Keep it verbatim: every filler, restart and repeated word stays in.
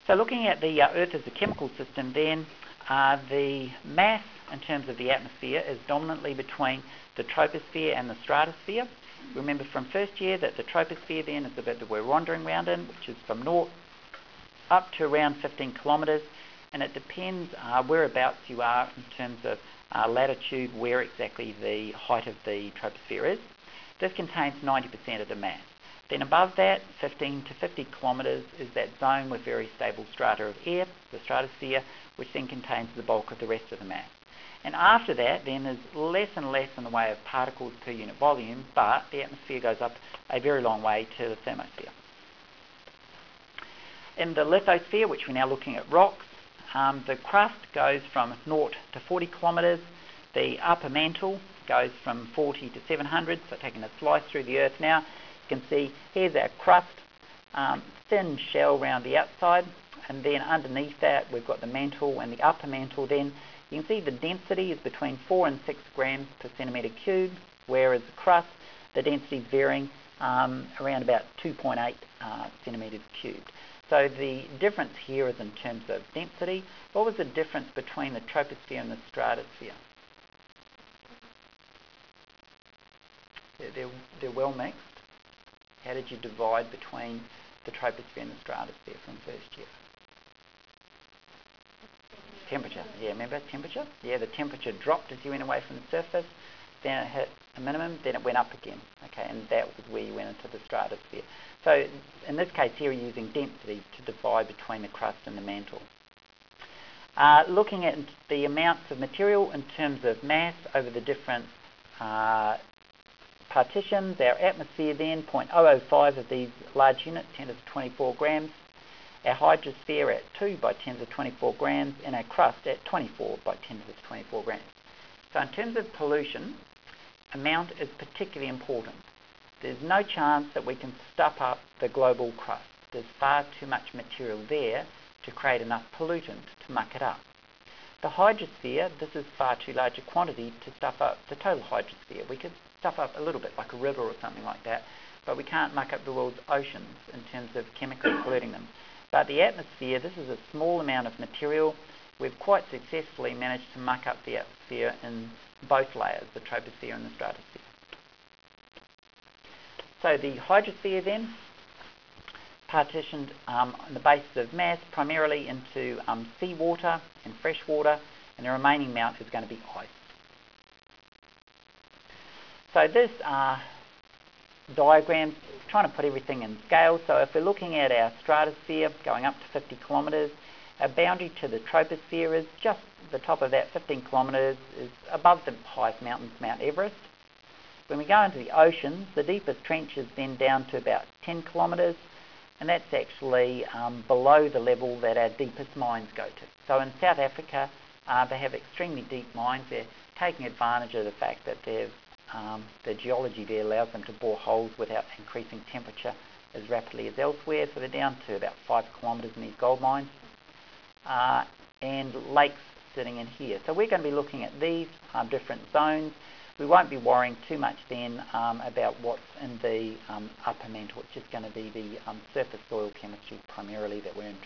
So looking at the uh, Earth as a chemical system then, uh, the mass in terms of the atmosphere is dominantly between the troposphere and the stratosphere. Remember from first year that the troposphere then is the bit that we're wandering around in, which is from north up to around fifteen kilometres, and it depends uh, whereabouts you are in terms of uh, latitude, where exactly the height of the troposphere is. This contains ninety percent of the mass. Then above that, fifteen to fifty kilometres is that zone with very stable strata of air, the stratosphere, which then contains the bulk of the rest of the mass. And after that, then there's less and less in the way of particles per unit volume, but the atmosphere goes up a very long way to the thermosphere. In the lithosphere, which we're now looking at rocks, um, the crust goes from zero to forty kilometres. The upper mantle goes from forty to seven hundred, so taking a slice through the Earth now, you can see here's our crust, um, thin shell around the outside, and then underneath that we've got the mantle and the upper mantle. Then you can see the density is between four and six grams per centimetre cubed, whereas the crust, the density is varying um, around about two point eight uh, centimetres cubed. So the difference here is in terms of density. What was the difference between the troposphere and the stratosphere? They're, they're, they're well mixed. How did you divide between the troposphere and the stratosphere from first year? Temperature. Yeah, remember temperature? Yeah, the temperature dropped as you went away from the surface, then it hit a minimum, then it went up again. Okay, and that was where you went into the stratosphere. So in this case here, we're using density to divide between the crust and the mantle. Uh, looking at the amounts of material in terms of mass over the different uh, partitions, our atmosphere then, zero point zero zero five of these large units, ten to the twenty-four grams. Our hydrosphere at two by ten to the twenty-four grams, and our crust at twenty-four by ten to the twenty-four grams. So in terms of pollution, amount is particularly important. There's no chance that we can stuff up the global crust. There's far too much material there to create enough pollutant to muck it up. The hydrosphere, this is far too large a quantity to stuff up the total hydrosphere. We could stuff up a little bit, like a river or something like that, but we can't muck up the world's oceans in terms of chemically polluting them. But the atmosphere, this is a small amount of material. We've quite successfully managed to muck up the atmosphere in both layers, the troposphere and the stratosphere. So the hydrosphere then, partitioned um, on the basis of mass primarily into um, seawater and fresh water, and the remaining amount is going to be ice. So this uh, diagram, trying to put everything in scale. So if we're looking at our stratosphere going up to fifty kilometres, our boundary to the troposphere is just the top of that fifteen kilometres, is above the highest mountains, Mount Everest. When we go into the oceans, the deepest trench is then down to about ten kilometres, and that's actually um, below the level that our deepest mines go to. So in South Africa, uh, they have extremely deep mines. They're taking advantage of the fact that they've, um, the geology there allows them to bore holes without increasing temperature as rapidly as elsewhere. So they're down to about five kilometres in these gold mines, uh, and lakes sitting in here. So we're going to be looking at these um, different zones. We won't be worrying too much then um, about what's in the um, upper mantle. It's just going to be the um, surface soil chemistry primarily that we're interested in.